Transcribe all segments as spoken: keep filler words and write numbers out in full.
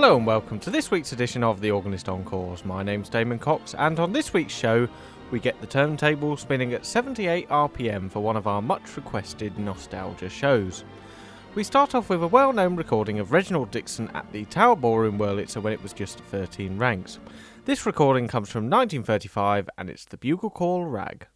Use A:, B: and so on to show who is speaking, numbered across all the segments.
A: Hello and welcome to this week's edition of The Organist Encores. My name's Damon Cox, and on this week's show we get the turntable spinning at seventy-eight R P M for one of our much requested nostalgia shows. We start off with a well-known recording of Reginald Dixon at the Tower Ballroom Wurlitzer when it was just thirteen ranks. This recording comes from nineteen thirty-five and it's the Bugle Call Rag.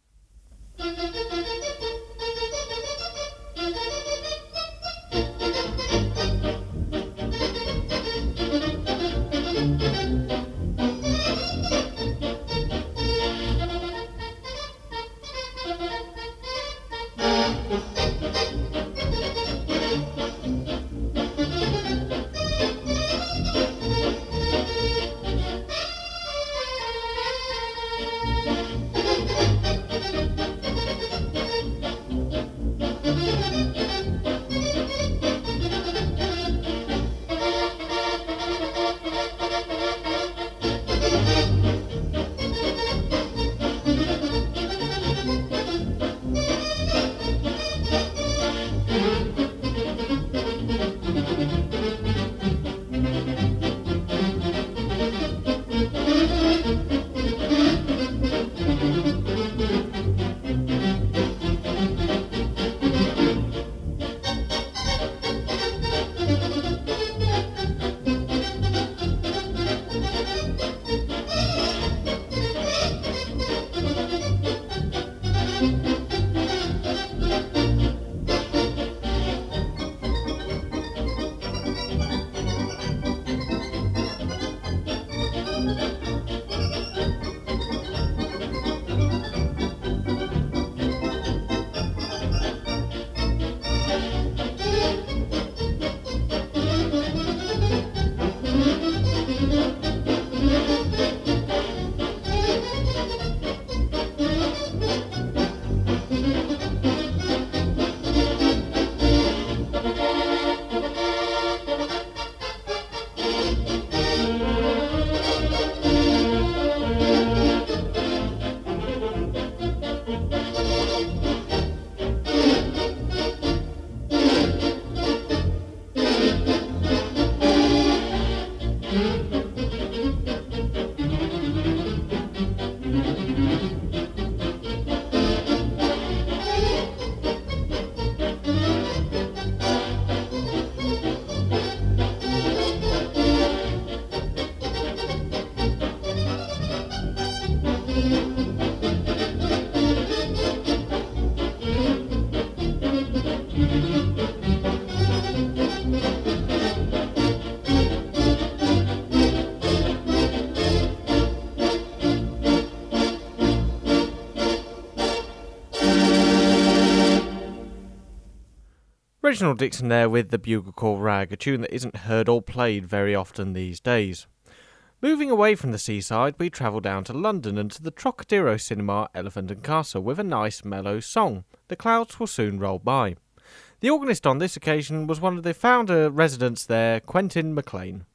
A: Reginald Dixon there with the Bugle Call Rag, a tune that isn't heard or played very often these days. Moving away from the seaside, we travel down to London and to the Trocadero Cinema, Elephant and Castle, with a nice mellow song, The Clouds Will Soon Roll By. The organist on this occasion was one of the founder residents there, Quentin MacLean.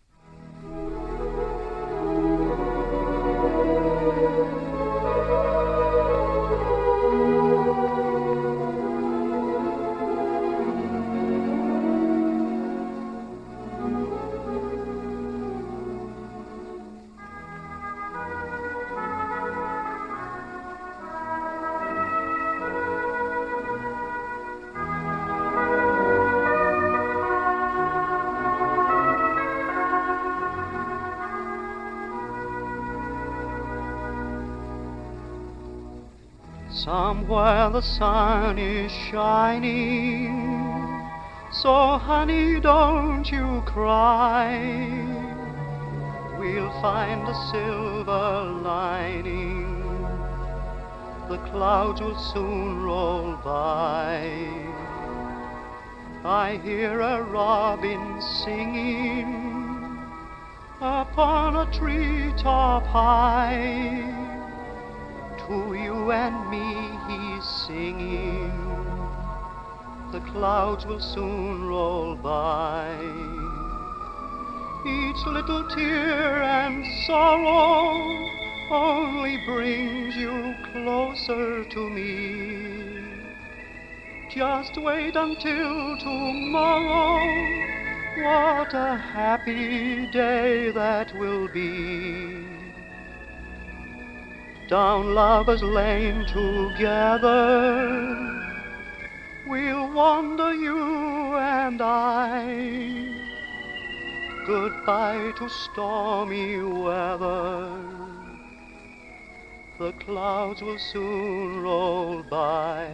B: Somewhere the sun is shining, so honey, don't you cry. We'll find a silver lining, the clouds will soon roll by. I hear a robin singing upon a treetop high. To you and me he's singing, the clouds will soon roll by. Each little tear and sorrow only brings you closer to me. Just wait until tomorrow, What a happy day that will be. Down Lover's Lane together we'll wander, you and I. Goodbye to stormy weather. The clouds will soon roll by.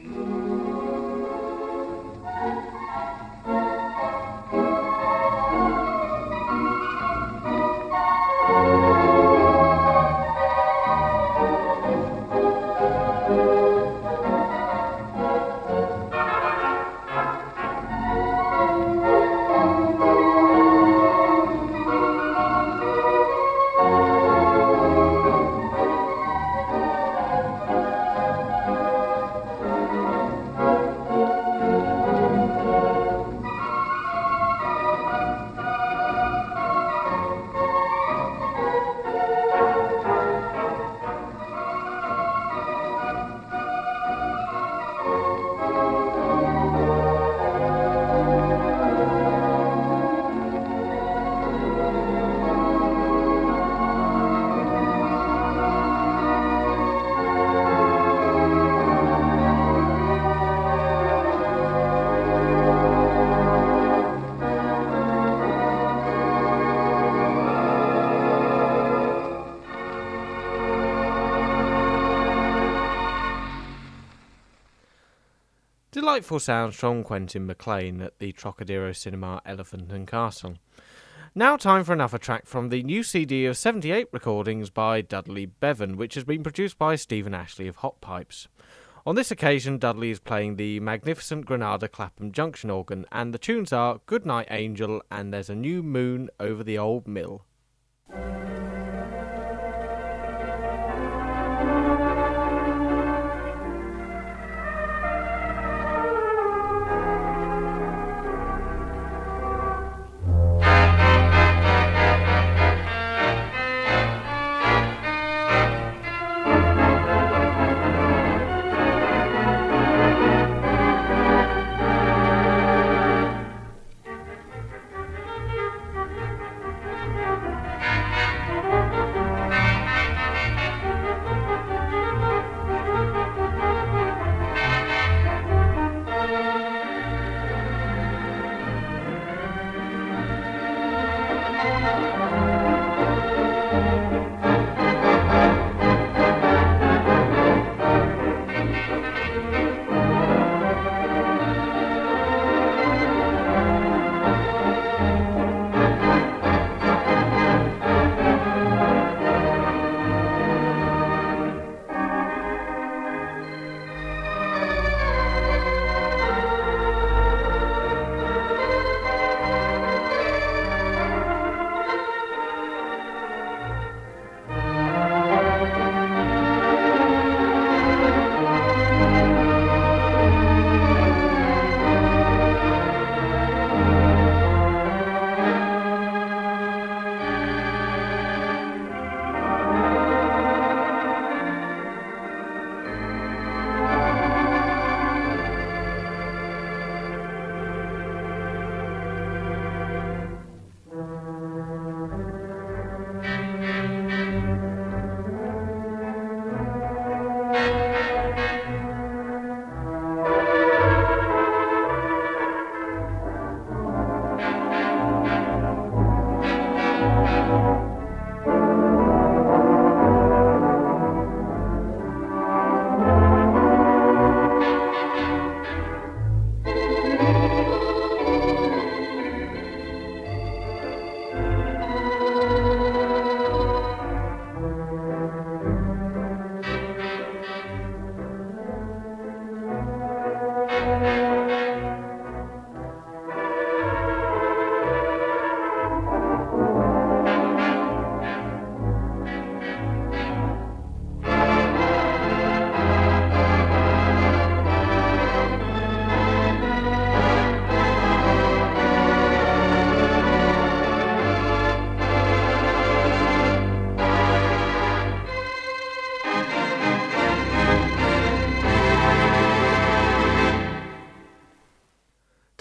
A: Delightful sounds from Quentin MacLean at the Trocadero Cinema, Elephant and Castle. Now time for another track from the new C D of seventy-eight recordings by Dudley Bevan, which has been produced by Stephen Ashley of Hot Pipes. On this occasion, Dudley is playing the magnificent Granada Clapham Junction organ, and the tunes are Goodnight Angel and There's a New Moon Over the Old Mill.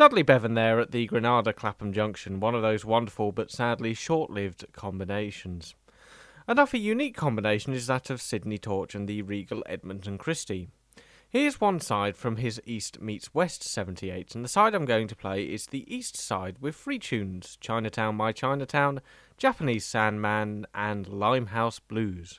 A: Dudley Bevan there at the Granada Clapham Junction, one of those wonderful but sadly short-lived combinations. Another unique combination is that of Sydney Torch and the Regal Edmonton Christie. Here's one side from his East Meets West seventy-eight, and the side I'm going to play is the East side with three tunes: Chinatown, My Chinatown, Japanese Sandman and Limehouse Blues.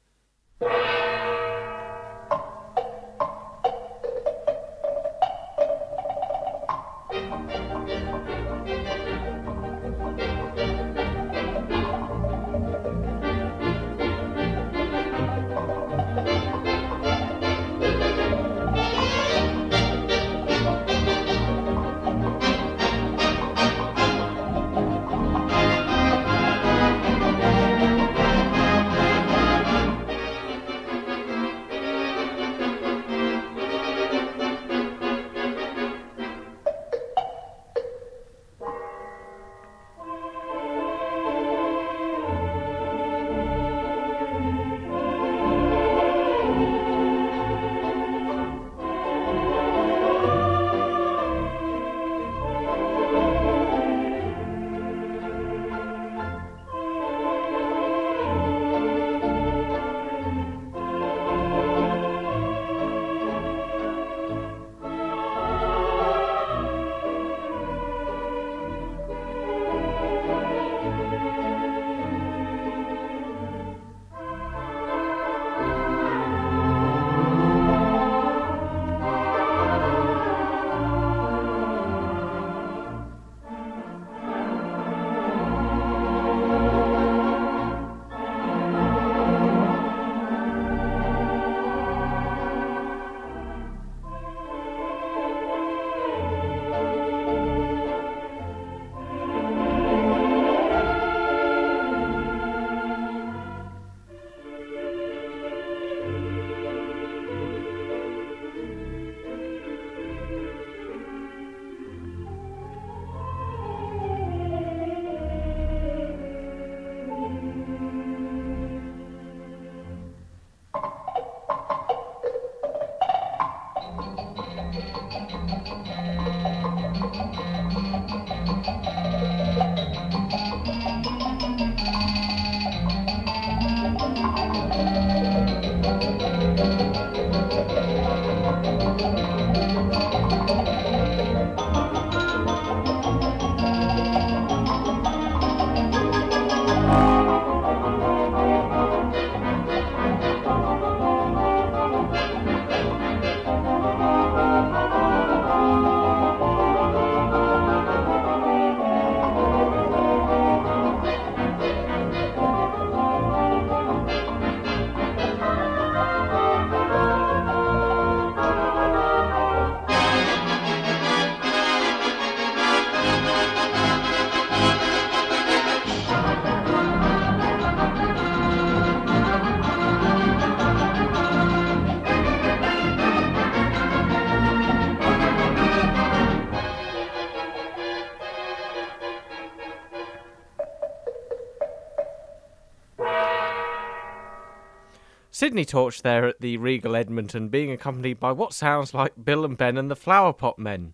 A: Sydney Torch there at the Regal Edmonton, being accompanied by what sounds like Bill and Ben and the Flower Pot Men.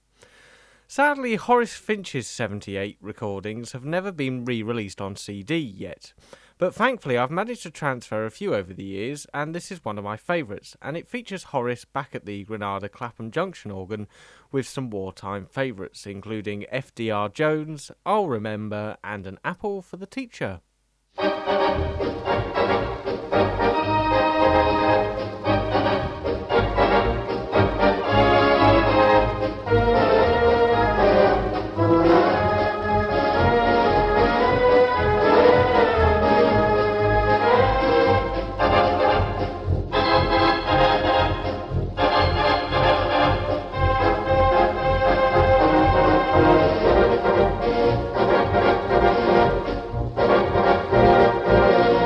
A: Sadly, Horace Finch's seventy-eight recordings have never been re-released on C D yet, but thankfully I've managed to transfer a few over the years, and this is one of my favourites, and it features Horace back at the Granada Clapham Junction organ with some wartime favourites, including F D R Jones, I'll Remember, and An Apple for the Teacher.
C: Thank you.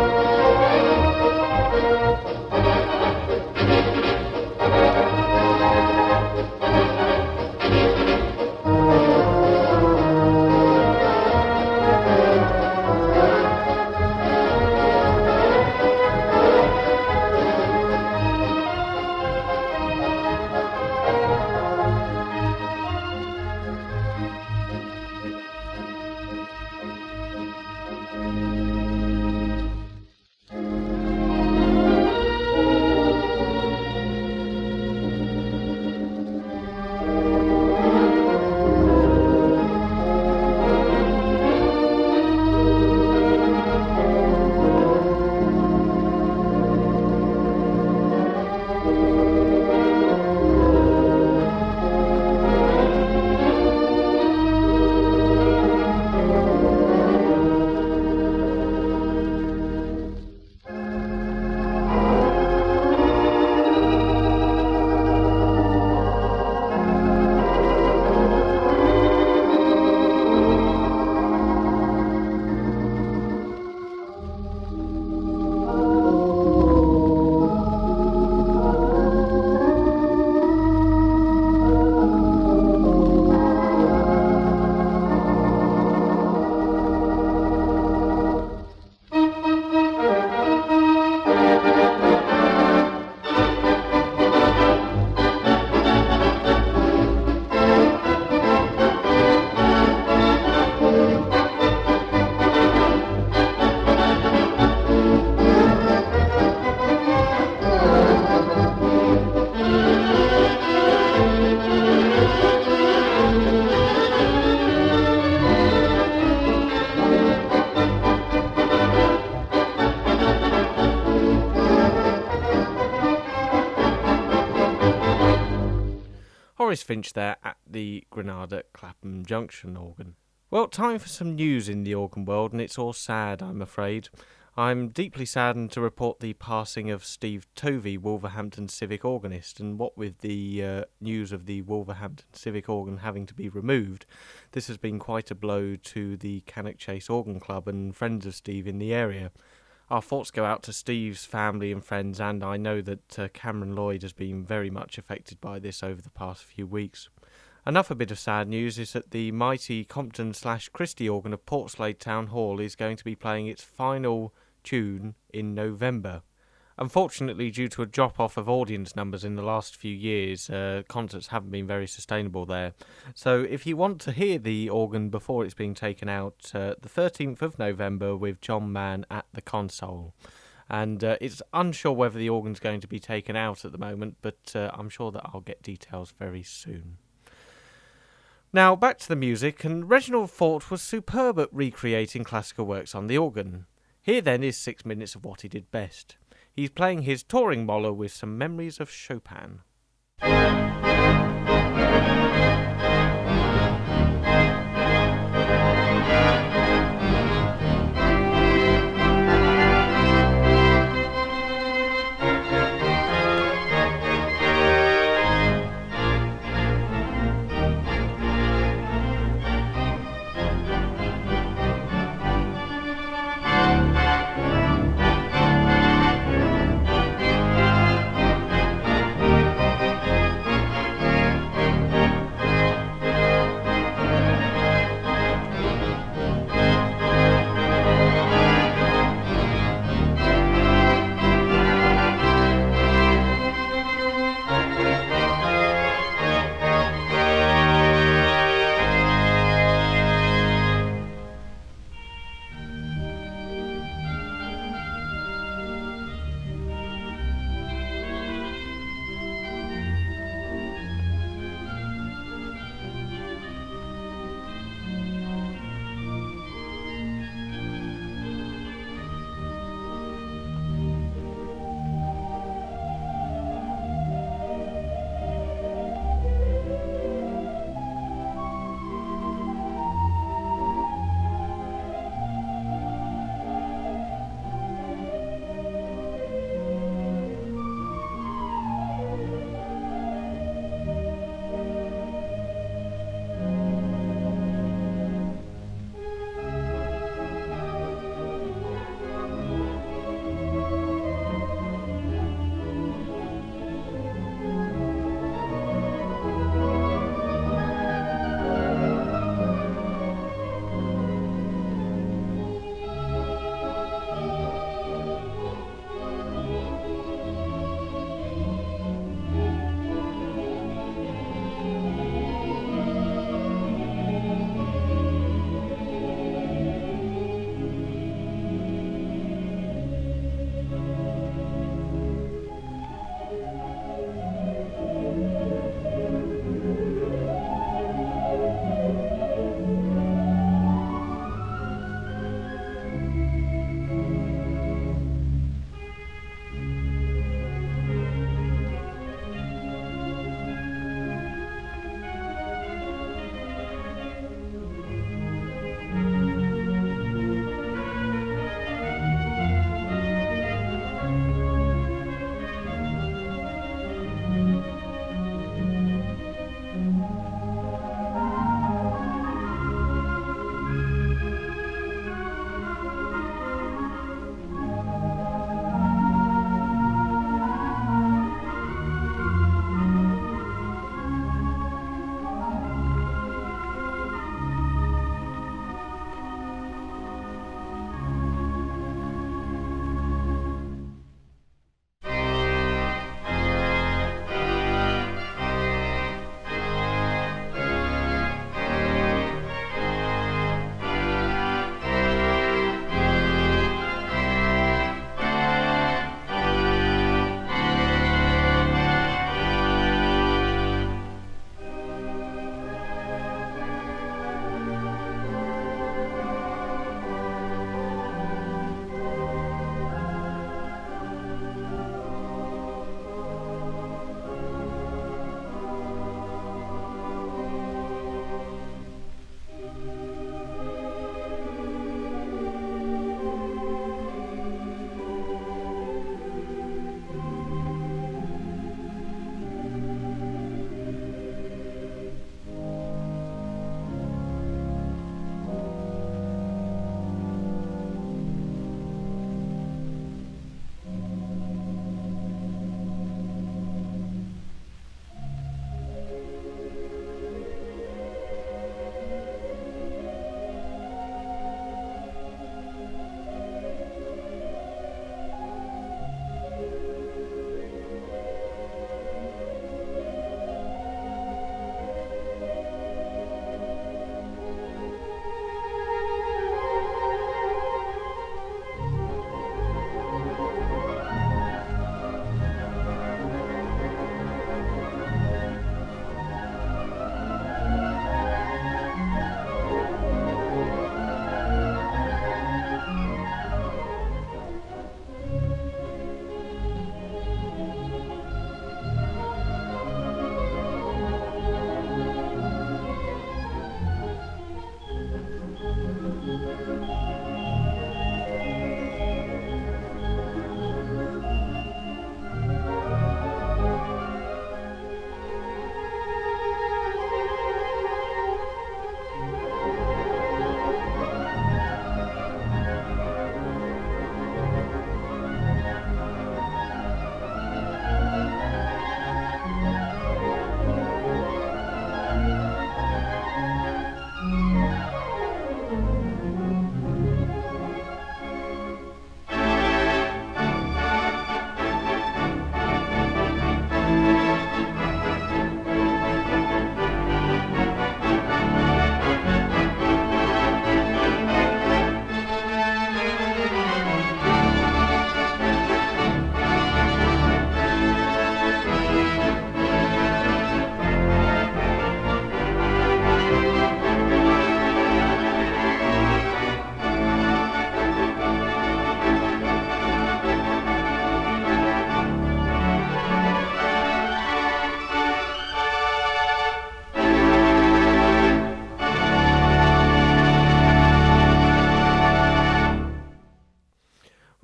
A: Boris Finch there at the Granada Clapham Junction organ. Well, time for some news in the organ world, and it's all sad, I'm afraid. I'm deeply saddened to report the passing of Steve Tovey, Wolverhampton civic organist, and what with the uh, news of the Wolverhampton civic organ having to be removed, this has been quite a blow to the Cannock Chase Organ Club and friends of Steve in the area. Our thoughts go out to Steve's family and friends, and I know that uh, Cameron Lloyd has been very much affected by this over the past few weeks. Another bit of sad news is that the mighty Compton slash Christie organ of Portslade Town Hall is going to be playing its final tune in November. Unfortunately, due to a drop-off of audience numbers in the last few years, uh, concerts haven't been very sustainable there. So if you want to hear the organ before it's being taken out, uh, the thirteenth of November with John Mann at the console. And uh, it's unsure whether the organ's going to be taken out at the moment, but uh, I'm sure that I'll get details very soon. Now, back to the music, and Reginald Fort was superb at recreating classical works on the organ. Here then is six minutes of what he did best. He's playing his touring Moller with some memories of Chopin.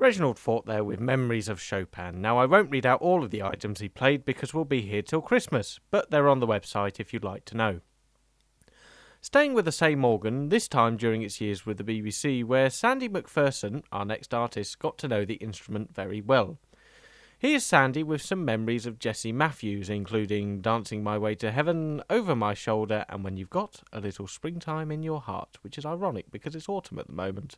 A: Reginald fought there with memories of Chopin. Now, I won't read out all of the items he played because we'll be here till Christmas, but they're on the website if you'd like to know. Staying with the same organ, this time during its years with the B B C, where Sandy McPherson, our next artist, got to know the instrument very well. Here's Sandy with some memories of Jessie Matthews, including Dancing My Way to Heaven, Over My Shoulder, and When You've Got a Little Springtime in Your Heart, which is ironic because it's autumn at the moment.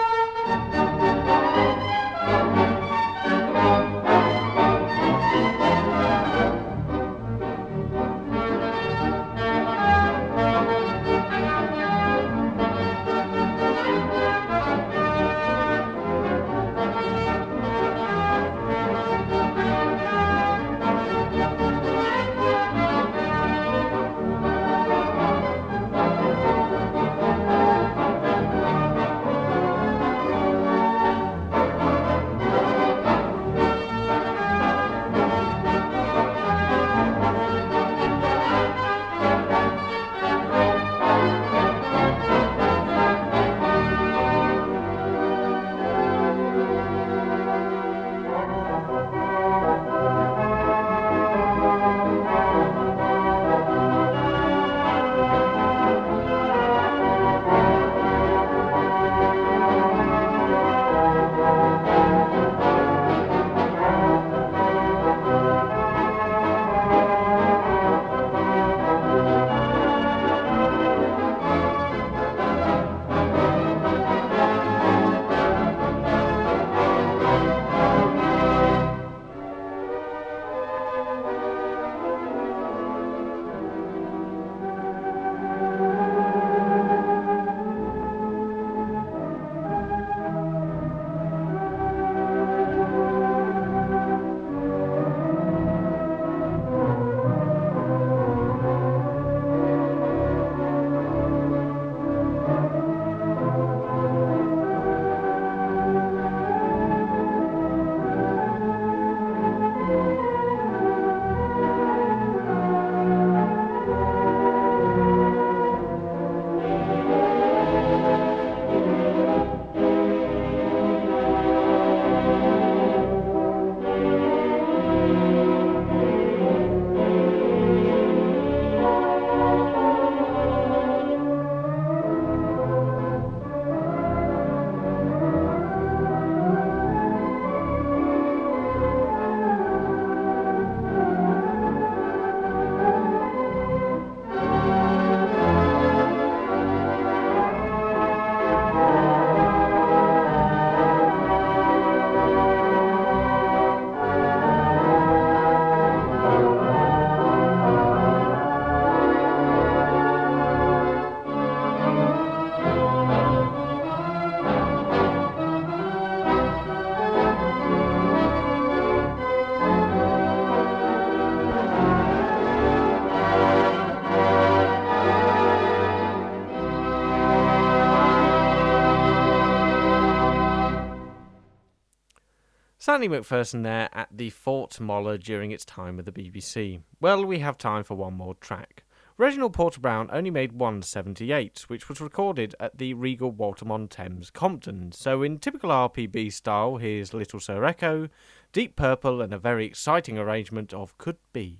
A: Sandy McPherson there at the Fort Moller during its time with the B B C. Well, we have time for one more track. Reginald Porter Brown only made one seventy-eight, which was recorded at the Regal Waltham-on-Thames, Compton. So in typical R P B style, here's Little Sir Echo, Deep Purple, and a very exciting arrangement of Could Be.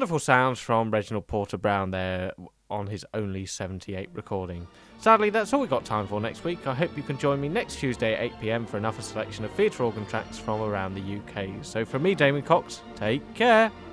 A: Wonderful sounds from Reginald Porter Brown there on his only seventy-eight recording. Sadly, that's all we've got time for next week. I hope you can join me next Tuesday at eight p m for another selection of theatre organ tracks from around the U K. So from me, Damon Cox, take care.